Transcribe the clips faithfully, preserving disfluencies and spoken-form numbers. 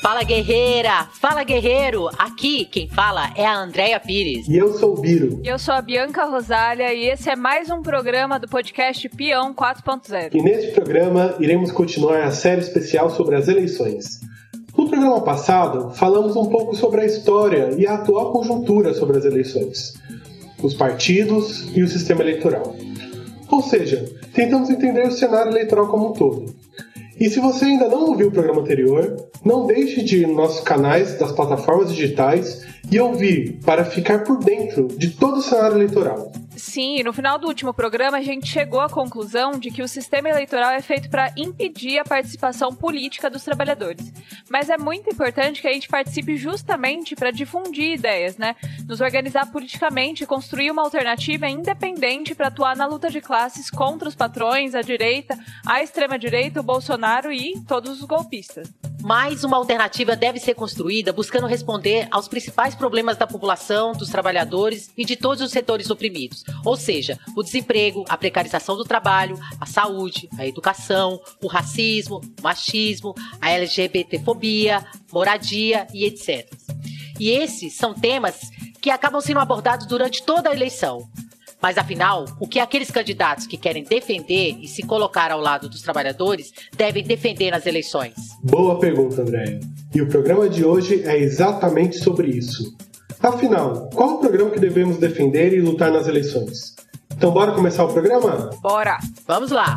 Fala guerreira, fala guerreiro, aqui quem fala é a Andréia Pires. E eu sou o Biro. Eu sou a Bianca Rosália e esse é mais um programa do podcast Peão quatro ponto zero. E neste programa iremos continuar a série especial sobre as eleições. No programa passado, falamos um pouco sobre a história e a atual conjuntura sobre as eleições, os partidos e o sistema eleitoral. Ou seja, tentamos entender o cenário eleitoral como um todo. E se você ainda não ouviu o programa anterior, não deixe de ir nos nossos canais das plataformas digitais e ouvir para ficar por dentro de todo o cenário eleitoral. Sim, e no final do último programa a gente chegou à conclusão de que o sistema eleitoral é feito para impedir a participação política dos trabalhadores. Mas é muito importante que a gente participe justamente para difundir ideias, né? Nos organizar politicamente e construir uma alternativa independente para atuar na luta de classes contra os patrões, a direita, a extrema-direita, o Bolsonaro e todos os golpistas. Mas uma alternativa deve ser construída buscando responder aos principais problemas da população, dos trabalhadores e de todos os setores oprimidos. Ou seja, o desemprego, a precarização do trabalho, a saúde, a educação, o racismo, o machismo, a LGBTfobia, moradia e etcétera. E esses são temas que acabam sendo abordados durante toda a eleição. Mas afinal, o que aqueles candidatos que querem defender e se colocar ao lado dos trabalhadores devem defender nas eleições? Boa pergunta, Andréia. E o programa de hoje é exatamente sobre isso. Afinal, qual o programa que devemos defender e lutar nas eleições? Então bora começar o programa? Bora! Vamos lá!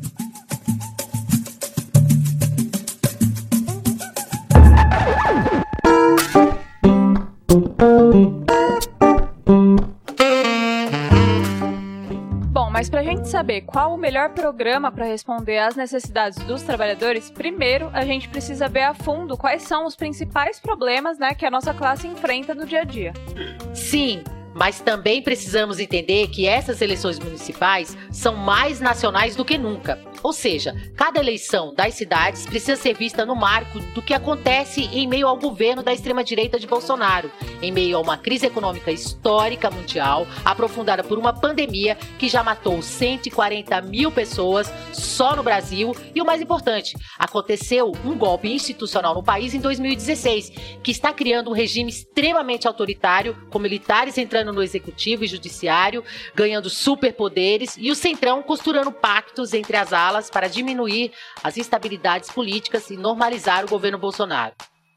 Mas para a gente saber qual o melhor programa para responder às necessidades dos trabalhadores, primeiro a gente precisa ver a fundo quais são os principais problemas, né, que a nossa classe enfrenta no dia a dia. Sim, mas também precisamos entender que essas eleições municipais são mais nacionais do que nunca. Ou seja, cada eleição das cidades precisa ser vista no marco do que acontece em meio ao governo da extrema-direita de Bolsonaro, em meio a uma crise econômica histórica mundial, aprofundada por uma pandemia que já matou cento e quarenta mil pessoas só no Brasil. E o mais importante, aconteceu um golpe institucional no país em dois mil e dezesseis, que está criando um regime extremamente autoritário, com militares entrando no executivo e judiciário, ganhando superpoderes, e o Centrão costurando pactos entre as alas para diminuir as instabilidades políticas e normalizar o governo Bolsonaro.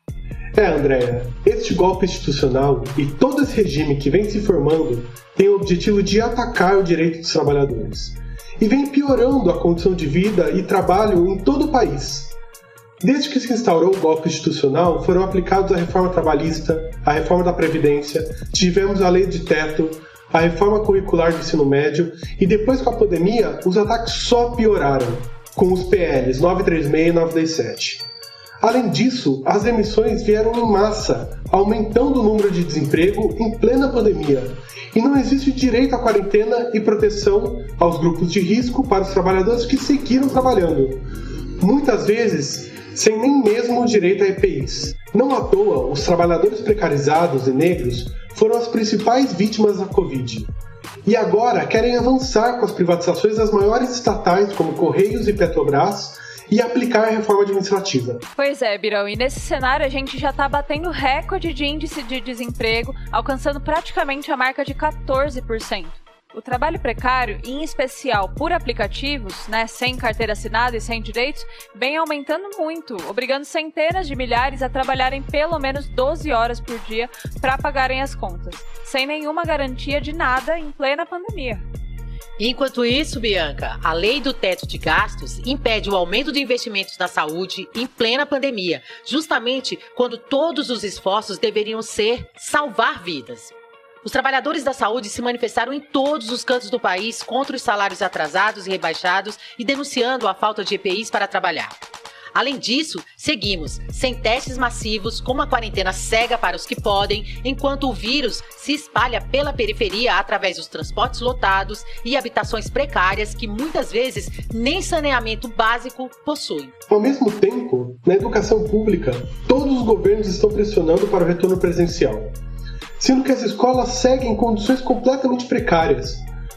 É, Andréia, este golpe institucional e todo esse regime que vem se formando tem o objetivo de atacar o direito dos trabalhadores e vem piorando a condição de vida e trabalho em todo o país. Desde que se instaurou o golpe institucional, foram aplicados a reforma trabalhista, a reforma da Previdência, tivemos a lei de teto, a reforma curricular do ensino médio e depois com a pandemia, os ataques só pioraram, com os P Ls novecentos e trinta e seis e novecentos e trinta e sete. Além disso, as demissões vieram em massa, aumentando o número de desemprego em plena pandemia. E não existe direito à quarentena e proteção aos grupos de risco para os trabalhadores que seguiram trabalhando. Muitas vezes, sem nem mesmo direito a E P Is. Não à toa, os trabalhadores precarizados e negros foram as principais vítimas da Covid. E agora querem avançar com as privatizações das maiores estatais, como Correios e Petrobras, e aplicar a reforma administrativa. Pois é, Birão, e nesse cenário a gente já está batendo recorde de índice de desemprego, alcançando praticamente a marca de quatorze por cento. O trabalho precário, em especial por aplicativos, né, sem carteira assinada e sem direitos, vem aumentando muito, obrigando centenas de milhares a trabalharem pelo menos doze horas por dia para pagarem as contas, sem nenhuma garantia de nada em plena pandemia. Enquanto isso, Bianca, a lei do teto de gastos impede o aumento de investimentos na saúde em plena pandemia, justamente quando todos os esforços deveriam ser salvar vidas. Os trabalhadores da saúde se manifestaram em todos os cantos do país contra os salários atrasados e rebaixados e denunciando a falta de E P Is para trabalhar. Além disso, seguimos sem testes massivos, com uma quarentena cega para os que podem, enquanto o vírus se espalha pela periferia através dos transportes lotados e habitações precárias que muitas vezes nem saneamento básico possuem. Ao mesmo tempo, na educação pública, todos os governos estão pressionando para o retorno presencial, sendo que as escolas seguem em condições completamente precárias.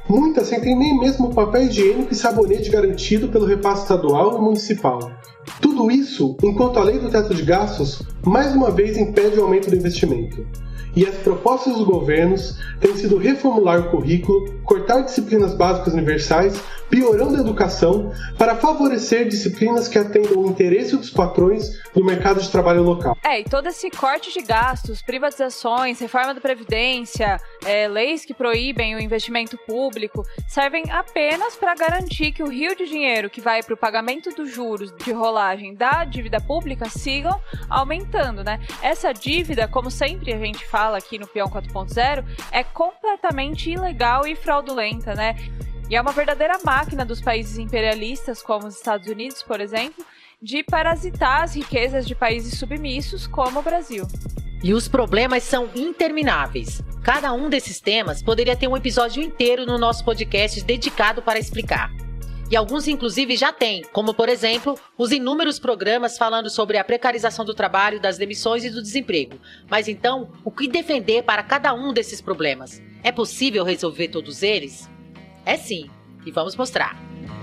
Muitas sem ter nem mesmo o papel higiênico e sabonete garantido pelo repasse estadual e municipal. Tudo isso enquanto a lei do teto de gastos mais uma vez impede o aumento do investimento. E as propostas dos governos têm sido reformular o currículo, cortar disciplinas básicas universais, piorando a educação para favorecer disciplinas que atendam o interesse dos patrões do mercado de trabalho local. É, e todo esse corte de gastos, privatizações, reforma da Previdência, é, leis que proíbem o investimento público, servem apenas para garantir que o rio de dinheiro que vai para o pagamento dos juros de rolagem da dívida pública sigam aumentando, né? Essa dívida, como sempre a gente fala aqui no Peão quatro ponto zero, é completamente ilegal e fraudulenta, né? E é uma verdadeira máquina dos países imperialistas, como os Estados Unidos, por exemplo, de parasitar as riquezas de países submissos, como o Brasil. E os problemas são intermináveis. Cada um desses temas poderia ter um episódio inteiro no nosso podcast dedicado para explicar. E alguns, inclusive, já têm, como, por exemplo, os inúmeros programas falando sobre a precarização do trabalho, das demissões e do desemprego. Mas então, o que defender para cada um desses problemas? É possível resolver todos eles? É sim, e vamos mostrar.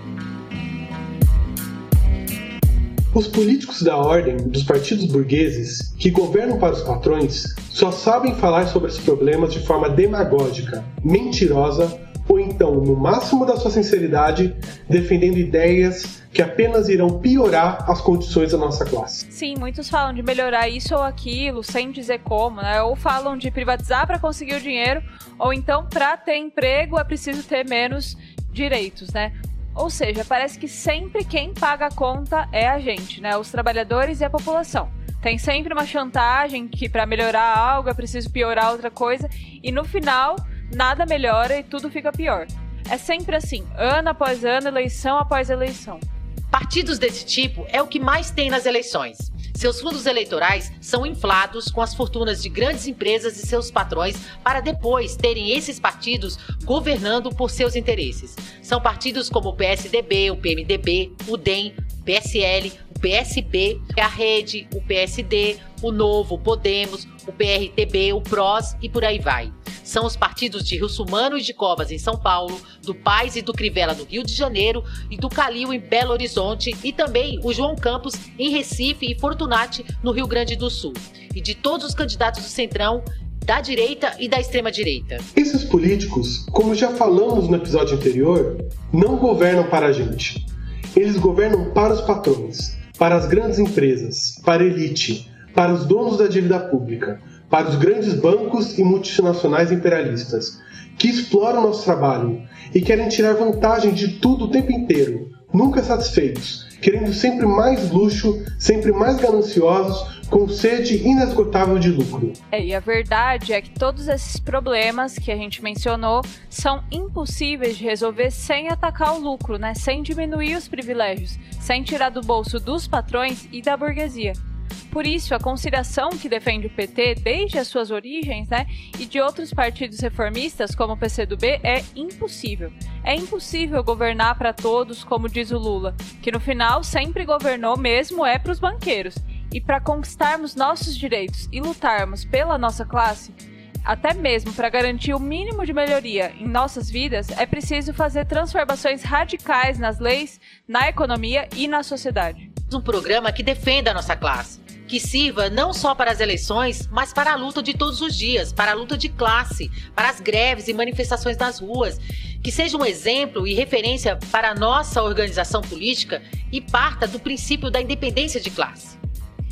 Os políticos da ordem dos partidos burgueses, que governam para os patrões, só sabem falar sobre os problemas de forma demagógica, mentirosa, ou então, no máximo da sua sinceridade, defendendo ideias que apenas irão piorar as condições da nossa classe. Sim, muitos falam de melhorar isso ou aquilo, sem dizer como, né? Ou falam de privatizar para conseguir o dinheiro, ou então, para ter emprego, é preciso ter menos direitos, né? Ou seja, parece que sempre quem paga a conta é a gente, né? Os trabalhadores e a população. Tem sempre uma chantagem que para melhorar algo é preciso piorar outra coisa, e no final nada melhora e tudo fica pior. É sempre assim, ano após ano, eleição após eleição. Partidos desse tipo é o que mais tem nas eleições. Seus fundos eleitorais são inflados com as fortunas de grandes empresas e seus patrões para depois terem esses partidos governando por seus interesses. São partidos como o P S D B, o P M D B, o D E M, o P S L, o P S B, a Rede, o P S D, o Novo, o Podemos, o P R T B, o P R O S e por aí vai. São os partidos de Russumano e de Covas em São Paulo, do Paes e do Crivella no Rio de Janeiro e do Calil em Belo Horizonte e também o João Campos em Recife e Fortunati no Rio Grande do Sul. E de todos os candidatos do Centrão, da direita e da extrema-direita. Esses políticos, como já falamos no episódio anterior, não governam para a gente. Eles governam para os patrões, para as grandes empresas, para a elite, para os donos da dívida pública, para os grandes bancos e multinacionais imperialistas, que exploram nosso trabalho e querem tirar vantagem de tudo o tempo inteiro, nunca satisfeitos, querendo sempre mais luxo, sempre mais gananciosos, com sede inesgotável de lucro. É, e a verdade é que todos esses problemas que a gente mencionou são impossíveis de resolver sem atacar o lucro, né? Sem diminuir os privilégios, sem tirar do bolso dos patrões e da burguesia. Por isso, a conciliação que defende o P T desde as suas origens, né, e de outros partidos reformistas, como o P C do B, é impossível. É impossível governar para todos, como diz o Lula, que no final sempre governou mesmo é para os banqueiros. E para conquistarmos nossos direitos e lutarmos pela nossa classe, até mesmo para garantir o mínimo de melhoria em nossas vidas, é preciso fazer transformações radicais nas leis, na economia e na sociedade. Um programa que defenda a nossa classe, que sirva não só para as eleições, mas para a luta de todos os dias, para a luta de classe, para as greves e manifestações nas ruas, que seja um exemplo e referência para a nossa organização política e parta do princípio da independência de classe.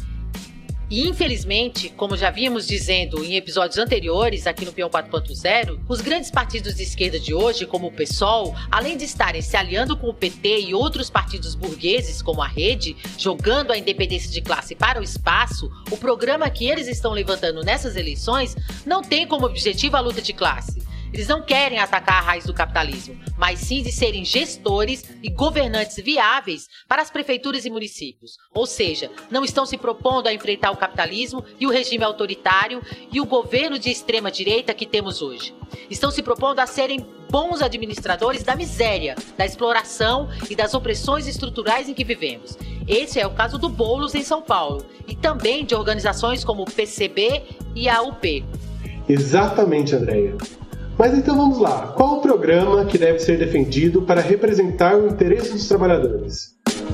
E infelizmente, como já vimos dizendo em episódios anteriores aqui no Peão quatro ponto zero, os grandes partidos de esquerda de hoje, como o PSOL, além de estarem se aliando com o P T e outros partidos burgueses, como a Rede, jogando a independência de classe para o espaço, o programa que eles estão levantando nessas eleições não tem como objetivo a luta de classe. Eles não querem atacar a raiz do capitalismo, mas sim de serem gestores e governantes viáveis para as prefeituras e municípios. Ou seja, não estão se propondo a enfrentar o capitalismo e o regime autoritário e o governo de extrema-direita que temos hoje. Estão se propondo a serem bons administradores da miséria, da exploração e das opressões estruturais em que vivemos. Esse é o caso do Boulos em São Paulo e também de organizações como o P C B e a U P. Exatamente, Andréia. Mas então vamos lá, qual o programa que deve ser defendido para representar o interesse dos trabalhadores?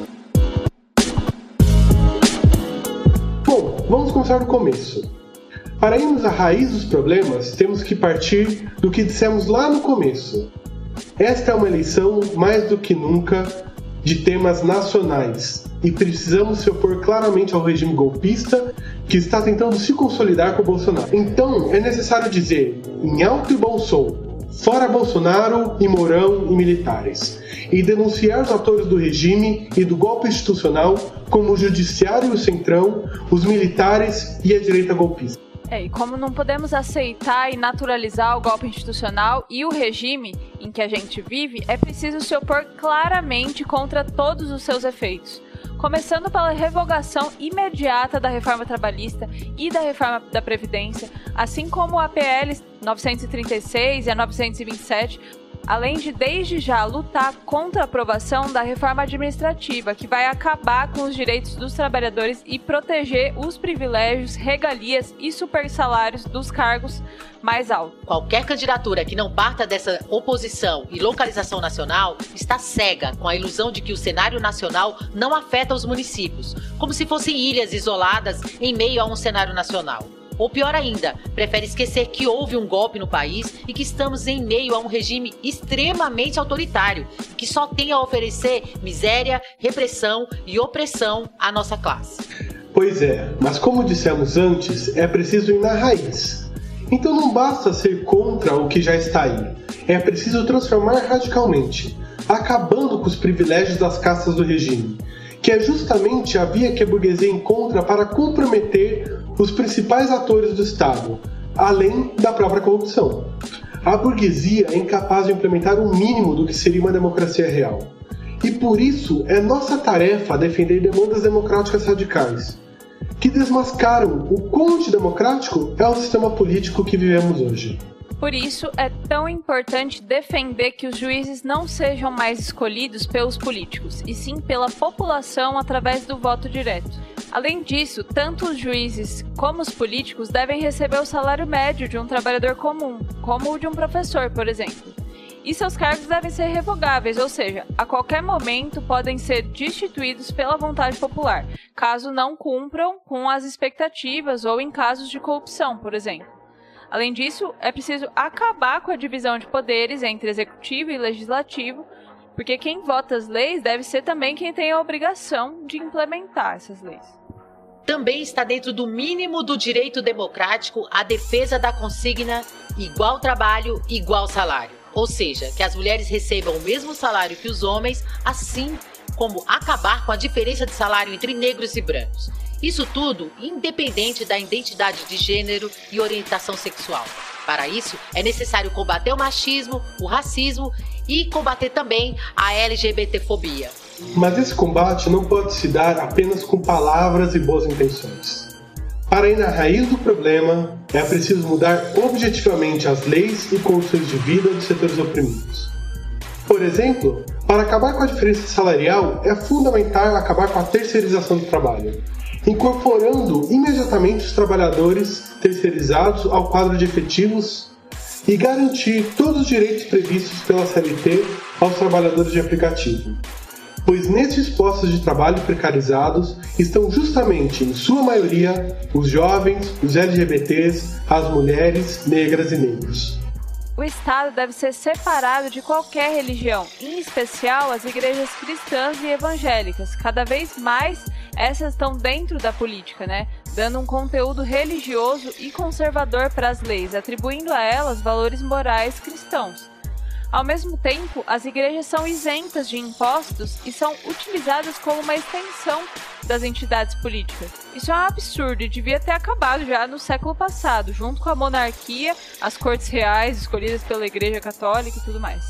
Bom, vamos começar do começo. Para irmos à raiz dos problemas, temos que partir do que dissemos lá no começo. Esta é uma eleição, mais do que nunca, de temas nacionais, e precisamos se opor claramente ao regime golpista que está tentando se consolidar com o Bolsonaro. Então, é necessário dizer, em alto e bom som, fora Bolsonaro e Mourão e militares, e denunciar os atores do regime e do golpe institucional como o Judiciário e o Centrão, os militares e a direita golpista. É, e como não podemos aceitar e naturalizar o golpe institucional e o regime em que a gente vive, é preciso se opor claramente contra todos os seus efeitos. Começando pela revogação imediata da reforma trabalhista e da reforma da Previdência, assim como a P L novecentos e trinta e seis e a novecentos e vinte e sete, além de desde já lutar contra a aprovação da reforma administrativa, que vai acabar com os direitos dos trabalhadores e proteger os privilégios, regalias e supersalários dos cargos mais altos. Qualquer candidatura que não parta dessa oposição e localização nacional está cega com a ilusão de que o cenário nacional não afeta os municípios, como se fossem ilhas isoladas em meio a um cenário nacional. Ou pior ainda, prefere esquecer que houve um golpe no país e que estamos em meio a um regime extremamente autoritário e que só tem a oferecer miséria, repressão e opressão à nossa classe. Pois é, mas como dissemos antes, é preciso ir na raiz. Então não basta ser contra o que já está aí, é preciso transformar radicalmente, acabando com os privilégios das castas do regime, que é justamente a via que a burguesia encontra para comprometer os principais atores do Estado, além da própria corrupção. A burguesia é incapaz de implementar o mínimo do que seria uma democracia real. E por isso é nossa tarefa defender demandas democráticas radicais, que desmascaram o quão antidemocrático é o sistema político que vivemos hoje. Por isso, é tão importante defender que os juízes não sejam mais escolhidos pelos políticos, e sim pela população através do voto direto. Além disso, tanto os juízes como os políticos devem receber o salário médio de um trabalhador comum, como o de um professor, por exemplo. E seus cargos devem ser revogáveis, ou seja, a qualquer momento podem ser destituídos pela vontade popular, caso não cumpram com as expectativas ou em casos de corrupção, por exemplo. Além disso, é preciso acabar com a divisão de poderes entre executivo e legislativo, porque quem vota as leis deve ser também quem tem a obrigação de implementar essas leis. Também está dentro do mínimo do direito democrático a defesa da consigna igual trabalho, igual salário. Ou seja, que as mulheres recebam o mesmo salário que os homens, assim como acabar com a diferença de salário entre negros e brancos. Isso tudo independente da identidade de gênero e orientação sexual. Para isso, é necessário combater o machismo, o racismo e combater também a LGBTfobia. Mas esse combate não pode se dar apenas com palavras e boas intenções. Para ir na raiz do problema, é preciso mudar objetivamente as leis e condições de vida dos setores oprimidos. Por exemplo, para acabar com a diferença salarial, é fundamental acabar com a terceirização do trabalho, incorporando imediatamente os trabalhadores terceirizados ao quadro de efetivos e garantir todos os direitos previstos pela C L T aos trabalhadores de aplicativo. Pois nesses postos de trabalho precarizados estão justamente, em sua maioria, os jovens, os L G B Ts, as mulheres, negras e negros. O Estado deve ser separado de qualquer religião, em especial as igrejas cristãs e evangélicas. Cada vez mais essas estão dentro da política, né? Dando um conteúdo religioso e conservador para as leis, atribuindo a elas valores morais cristãos. Ao mesmo tempo, as igrejas são isentas de impostos e são utilizadas como uma extensão das entidades políticas. Isso é um absurdo e devia ter acabado já no século passado, junto com a monarquia, as cortes reais escolhidas pela Igreja Católica e tudo mais.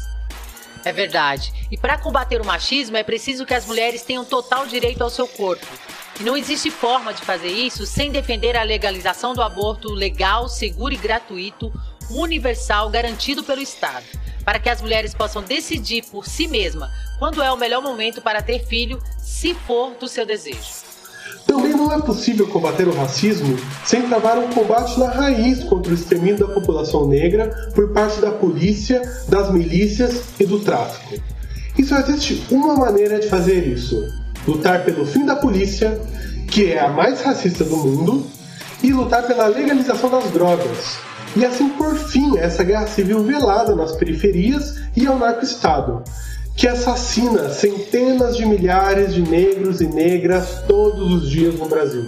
É verdade. E para combater o machismo é preciso que as mulheres tenham total direito ao seu corpo. E não existe forma de fazer isso sem defender a legalização do aborto legal, seguro e gratuito, universal, garantido pelo Estado, para que as mulheres possam decidir por si mesmas quando é o melhor momento para ter filho, se for do seu desejo. Também não é possível combater o racismo sem travar um combate na raiz contra o extermínio da população negra por parte da polícia, das milícias e do tráfico. E só existe uma maneira de fazer isso: lutar pelo fim da polícia, que é a mais racista do mundo, e lutar pela legalização das drogas, e assim por fim essa guerra civil velada nas periferias e ao narco-estado, que assassina centenas de milhares de negros e negras todos os dias no Brasil.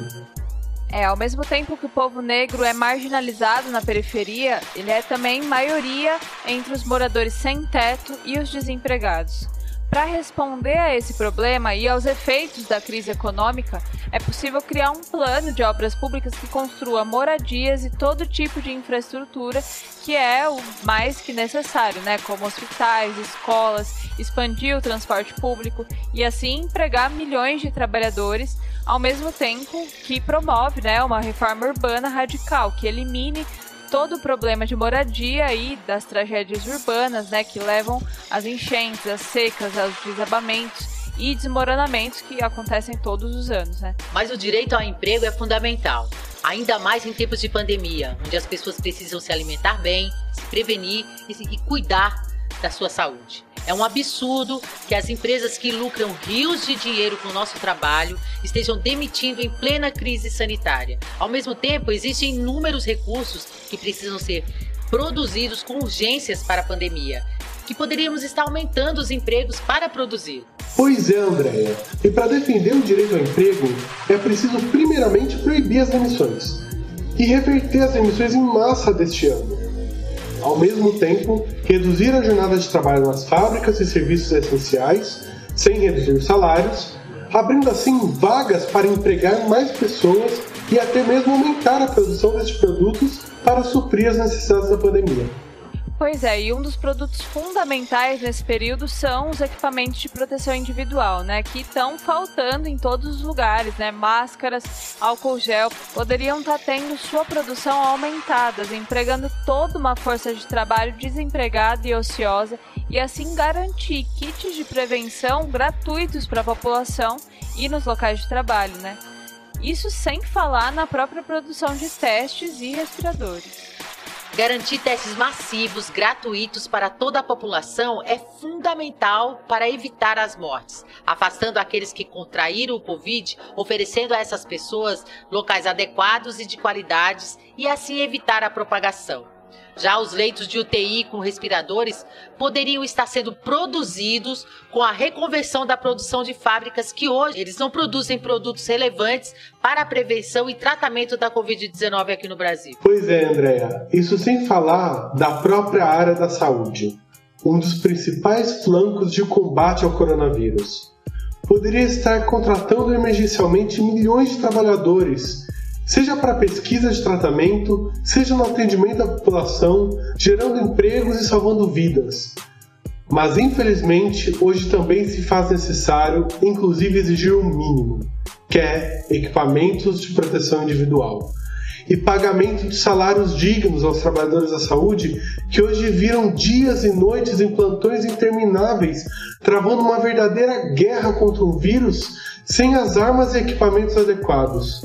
É, ao mesmo tempo que o povo negro é marginalizado na periferia, ele é também maioria entre os moradores sem teto e os desempregados. Para responder a esse problema e aos efeitos da crise econômica, é possível criar um plano de obras públicas que construa moradias e todo tipo de infraestrutura que é o mais que necessário, né? Como hospitais, escolas, expandir o transporte público e assim empregar milhões de trabalhadores, ao mesmo tempo que promove, né, uma reforma urbana radical que elimine todo o problema de moradia e das tragédias urbanas, né, que levam às enchentes, às secas, aos desabamentos e desmoronamentos que acontecem todos os anos, né? Mas o direito ao emprego é fundamental, ainda mais em tempos de pandemia, onde as pessoas precisam se alimentar bem, se prevenir e, e cuidar da sua saúde. É um absurdo que as empresas que lucram rios de dinheiro com o nosso trabalho estejam demitindo em plena crise sanitária. Ao mesmo tempo, existem inúmeros recursos que precisam ser produzidos com urgências para a pandemia, que poderíamos estar aumentando os empregos para produzir. Pois é, Andréia. E para defender o direito ao emprego, é preciso primeiramente proibir as demissões e reverter as demissões em massa deste ano. Ao mesmo tempo, reduzir a jornada de trabalho nas fábricas e serviços essenciais, sem reduzir salários, abrindo assim vagas para empregar mais pessoas e até mesmo aumentar a produção destes produtos para suprir as necessidades da pandemia. Pois é, e um dos produtos fundamentais nesse período são os equipamentos de proteção individual, né, que estão faltando em todos os lugares, né, máscaras, álcool gel, poderiam estar tendo sua produção aumentada, empregando toda uma força de trabalho desempregada e ociosa e assim garantir kits de prevenção gratuitos para a população e nos locais de trabalho, né. Isso sem falar na própria produção de testes e respiradores. Garantir testes massivos, gratuitos para toda a população é fundamental para evitar as mortes, afastando aqueles que contraíram o Covid, oferecendo a essas pessoas locais adequados e de qualidades e assim evitar a propagação. Já os leitos de U T I com respiradores poderiam estar sendo produzidos com a reconversão da produção de fábricas que hoje eles não produzem produtos relevantes para a prevenção e tratamento da covid dezenove aqui no Brasil. Pois é, Andréia. Isso sem falar da própria área da saúde, um dos principais flancos de combate ao coronavírus. Poderia estar contratando emergencialmente milhões de trabalhadores, seja para pesquisa de tratamento, seja no atendimento da população, gerando empregos e salvando vidas. Mas, infelizmente, hoje também se faz necessário, inclusive, exigir o mínimo, que é equipamentos de proteção individual e pagamento de salários dignos aos trabalhadores da saúde que hoje viram dias e noites em plantões intermináveis, travando uma verdadeira guerra contra um vírus sem as armas e equipamentos adequados.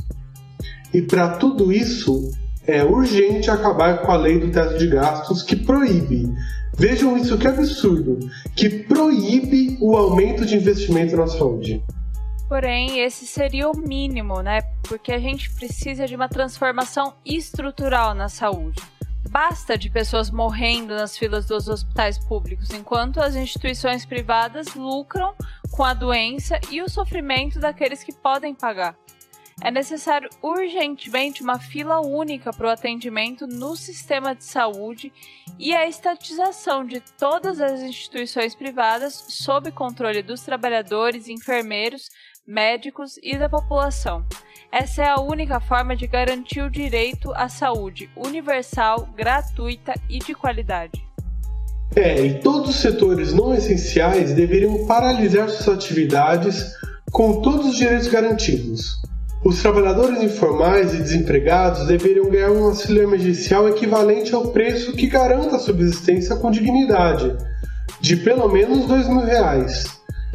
E para tudo isso, é urgente acabar com a lei do teto de gastos que proíbe, vejam isso que absurdo, que proíbe o aumento de investimento na saúde. Porém, esse seria o mínimo, né? Porque a gente precisa de uma transformação estrutural na saúde. Basta de pessoas morrendo nas filas dos hospitais públicos, enquanto as instituições privadas lucram com a doença e o sofrimento daqueles que podem pagar. É necessário urgentemente uma fila única para o atendimento no sistema de saúde e a estatização de todas as instituições privadas sob controle dos trabalhadores, enfermeiros, médicos e da população. Essa é a única forma de garantir o direito à saúde universal, gratuita e de qualidade. É, e todos os setores não essenciais deveriam paralisar suas atividades com todos os direitos garantidos. Os trabalhadores informais e desempregados deveriam ganhar um auxílio emergencial equivalente ao preço que garanta a subsistência com dignidade, de pelo menos dois mil reais.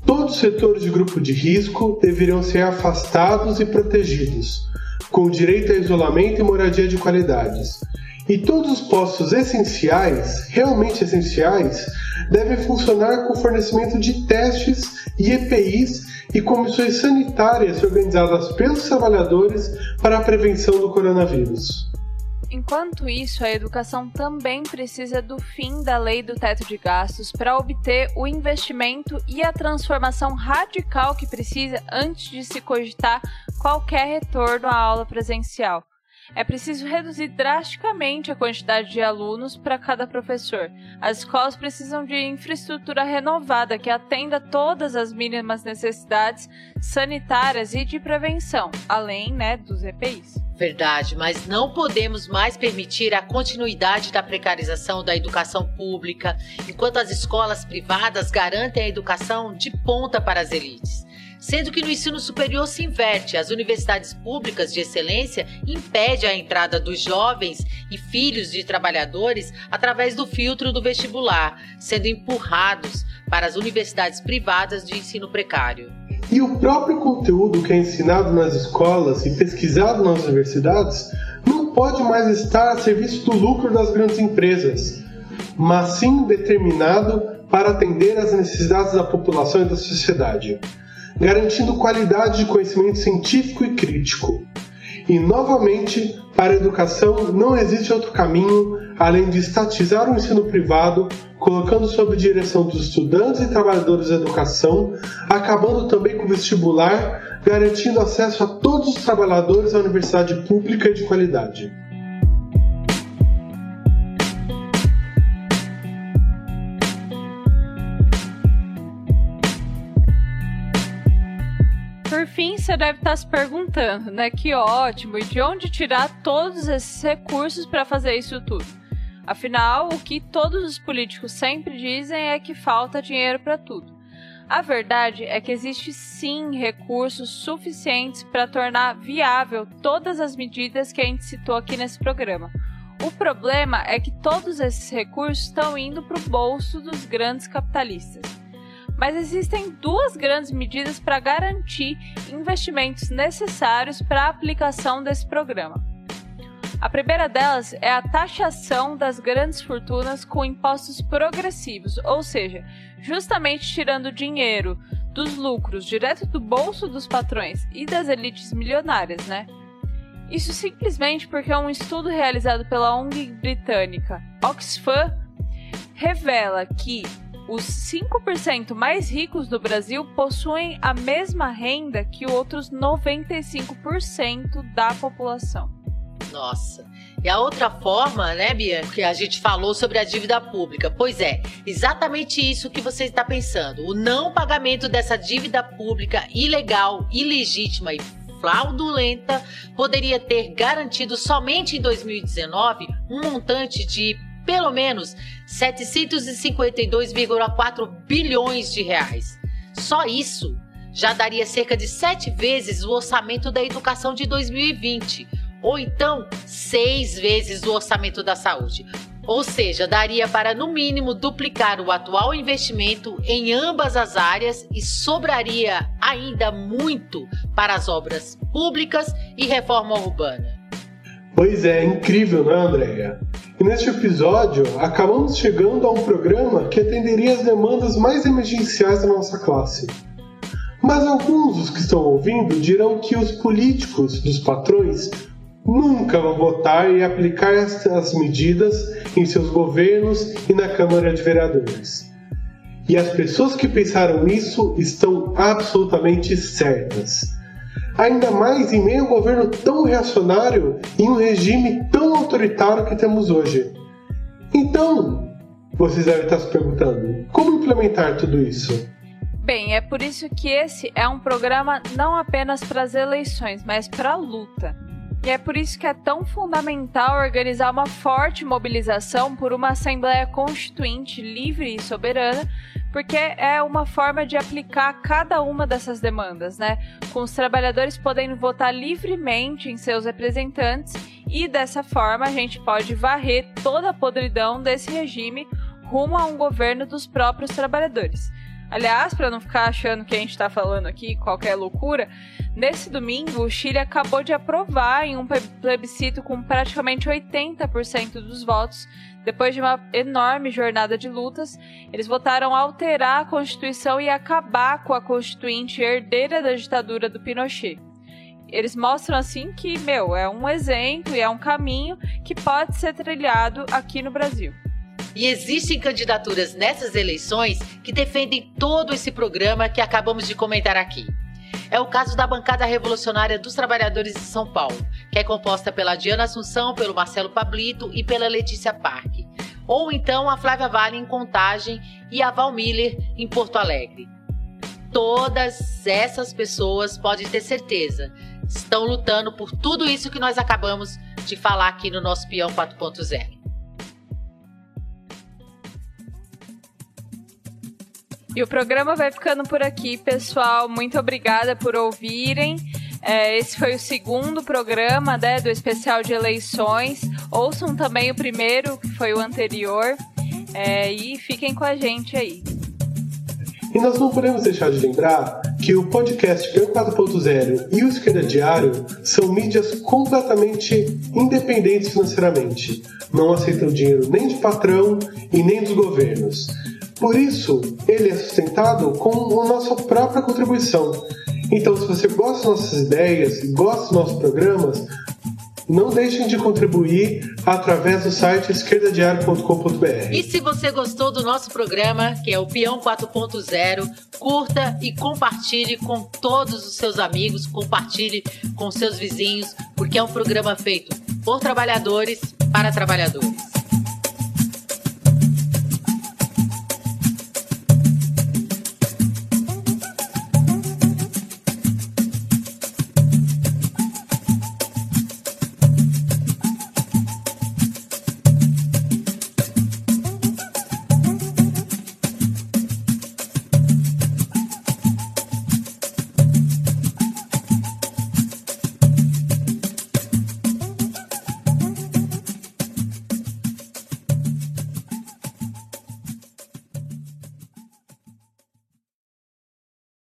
Todos os setores de grupo de risco deveriam ser afastados e protegidos, com direito a isolamento e moradia de qualidades. E todos os postos essenciais, realmente essenciais, devem funcionar com fornecimento de testes e E P Is e comissões sanitárias organizadas pelos trabalhadores para a prevenção do coronavírus. Enquanto isso, a educação também precisa do fim da lei do teto de gastos para obter o investimento e a transformação radical que precisa antes de se cogitar qualquer retorno à aula presencial. É preciso reduzir drasticamente a quantidade de alunos para cada professor. As escolas precisam de infraestrutura renovada que atenda todas as mínimas necessidades sanitárias e de prevenção, além, né, dos E P Is. Verdade, mas não podemos mais permitir a continuidade da precarização da educação pública, enquanto as escolas privadas garantem a educação de ponta para as elites. Sendo que no ensino superior se inverte, as universidades públicas de excelência impedem a entrada dos jovens e filhos de trabalhadores através do filtro do vestibular, sendo empurrados para as universidades privadas de ensino precário. E o próprio conteúdo que é ensinado nas escolas e pesquisado nas universidades não pode mais estar a serviço do lucro das grandes empresas, mas sim determinado para atender às necessidades da população e da sociedade, garantindo qualidade de conhecimento científico e crítico. E, novamente, para a educação não existe outro caminho além de estatizar o ensino privado, colocando sob direção dos estudantes e trabalhadores da educação, acabando também com o vestibular, garantindo acesso a todos os trabalhadores à universidade pública e de qualidade. Por fim, você deve estar se perguntando, né? Que ótimo, e de onde tirar todos esses recursos para fazer isso tudo? Afinal, o que todos os políticos sempre dizem é que falta dinheiro para tudo. A verdade é que existe sim recursos suficientes para tornar viável todas as medidas que a gente citou aqui nesse programa. O problema é que todos esses recursos estão indo para o bolso dos grandes capitalistas. Mas existem duas grandes medidas para garantir investimentos necessários para a aplicação desse programa. A primeira delas é a taxação das grandes fortunas com impostos progressivos, ou seja, justamente tirando dinheiro dos lucros direto do bolso dos patrões e das elites milionárias, né? Isso simplesmente porque um estudo realizado pela O N G britânica Oxfam revela que os cinco por cento mais ricos do Brasil possuem a mesma renda que outros noventa e cinco por cento da população. Nossa. E a outra forma, né, Bia, que a gente falou sobre a dívida pública. Pois é, exatamente isso que você está pensando. O não pagamento dessa dívida pública ilegal, ilegítima e fraudulenta poderia ter garantido somente em dois mil e dezenove um montante de pelo menos setecentos e cinquenta e dois vírgula quatro bilhões de reais. Só isso já daria cerca de sete vezes o orçamento da educação de dois mil e vinte, ou então seis vezes o orçamento da saúde. Ou seja, daria para no mínimo duplicar o atual investimento em ambas as áreas e sobraria ainda muito para as obras públicas e reforma urbana. Pois é, incrível, não é, Andréia? E neste episódio, acabamos chegando a um programa que atenderia as demandas mais emergenciais da nossa classe. Mas alguns dos que estão ouvindo dirão que os políticos dos patrões nunca vão votar e aplicar essas medidas em seus governos e na Câmara de Vereadores. E as pessoas que pensaram nisso estão absolutamente certas. Ainda mais em meio a um governo tão reacionário e um regime tão autoritário que temos hoje. Então, vocês devem estar se perguntando, como implementar tudo isso? Bem, é por isso que esse é um programa não apenas para as eleições, mas para a luta. E é por isso que é tão fundamental organizar uma forte mobilização por uma Assembleia Constituinte livre e soberana, porque é uma forma de aplicar cada uma dessas demandas, né? Com os trabalhadores podendo votar livremente em seus representantes e dessa forma a gente pode varrer toda a podridão desse regime rumo a um governo dos próprios trabalhadores. Aliás, para não ficar achando que a gente está falando aqui qualquer loucura, nesse domingo o Chile acabou de aprovar em um plebiscito com praticamente oitenta por cento dos votos. Depois de uma enorme jornada de lutas, eles votaram alterar a Constituição e acabar com a Constituinte herdeira da ditadura do Pinochet. Eles mostram assim que, meu, é um exemplo e é um caminho que pode ser trilhado aqui no Brasil. E existem candidaturas nessas eleições que defendem todo esse programa que acabamos de comentar aqui. É o caso da Bancada Revolucionária dos Trabalhadores de São Paulo, que é composta pela Diana Assunção, pelo Marcelo Pablito e pela Letícia Parque. Ou então a Flávia Vale em Contagem e a Val Miller em Porto Alegre. Todas essas pessoas, podem ter certeza, estão lutando por tudo isso que nós acabamos de falar aqui no nosso Peão quatro ponto zero. E o programa vai ficando por aqui, pessoal. Muito obrigada por ouvirem. É, esse foi o segundo programa, né, do especial de eleições. Ouçam também o primeiro, que foi o anterior. É, e fiquem com a gente aí. E nós não podemos deixar de lembrar que o podcast Peão quatro ponto zero e o Esquerda Diário são mídias completamente independentes financeiramente. Não aceitam dinheiro nem de patrão e nem dos governos. Por isso, ele é sustentado com a nossa própria contribuição. Então, se você gosta das nossas ideias e gosta dos nossos programas, não deixem de contribuir através do site esquerda diário ponto com ponto b r. E se você gostou do nosso programa, que é o Peão quatro ponto zero, curta e compartilhe com todos os seus amigos, compartilhe com seus vizinhos, porque é um programa feito por trabalhadores para trabalhadores.